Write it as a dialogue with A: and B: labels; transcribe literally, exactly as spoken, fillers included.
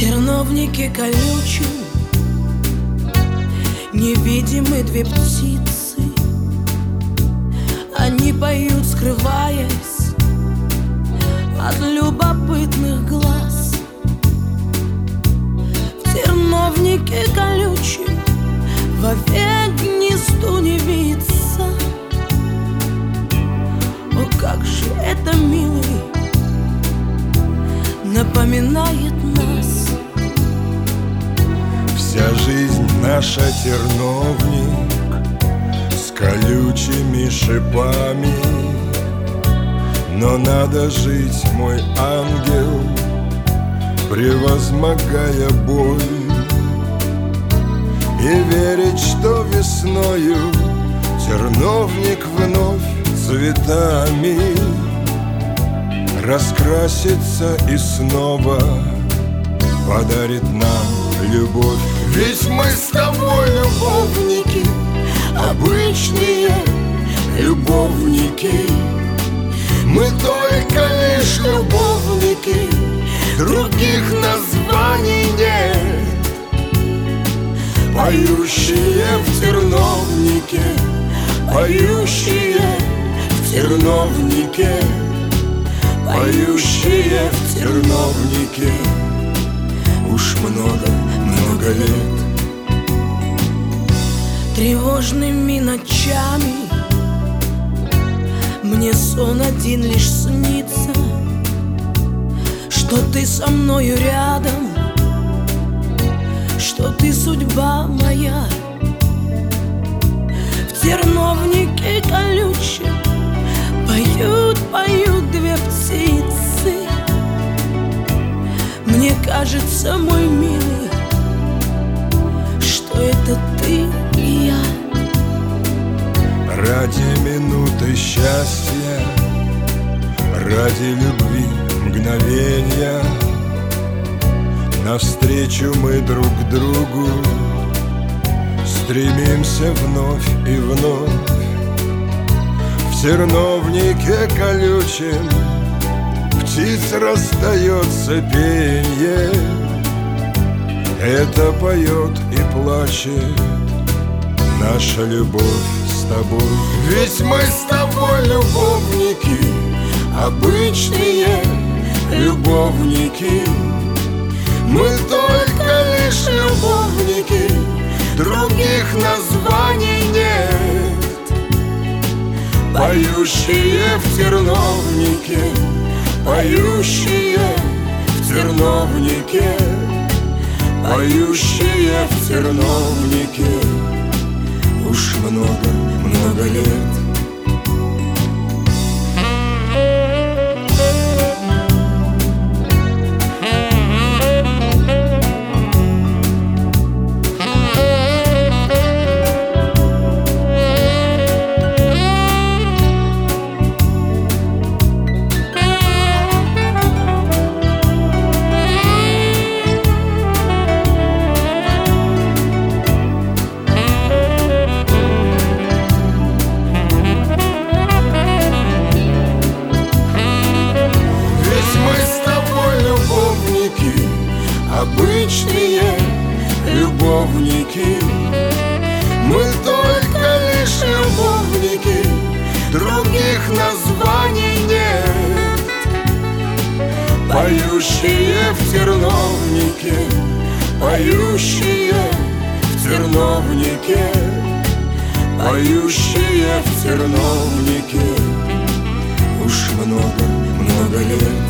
A: терновнике колючем невидимы две птицы. Они поют, скрываясь от любопытных глаз. В терновнике колючем вовек гнезду не видится. О, как же это, милый, напоминает нас.
B: Вся жизнь наша терновник с колючими шипами. Но надо жить, мой ангел, превозмогая боль, и верить, что весною терновник вновь цветами раскрасится и снова подарит нам любовь. Ведь мы с тобой любовники, обычные любовники. Мы только лишь любовники, других названий нет. Поющие в терновнике, поющие в терновнике, поющие в терновнике уж много-много лет.
A: Тревожными ночами мне сон один лишь снится, что ты со мною рядом, что ты судьба моя. В терновнике колючем поют, поют две птицы. Мне кажется, мой милый, что это ты и я.
B: Ради минуты счастья, ради любви мгновения, навстречу мы друг другу стремимся вновь и вновь. В терновнике колючем птиц раздается пенье. Это поет и плачет наша любовь с тобой. Ведь мы с тобой любовники, обычные любовники. Мы только лишь любовники, других названий нет. Поющие в терновнике, поющие в терновнике, поющие в терновнике уж много-много лет. Обычные любовники, мы только лишь любовники, других названий нет. Поющие в терновнике, поющие в терновнике, поющие в терновнике уж много-много лет.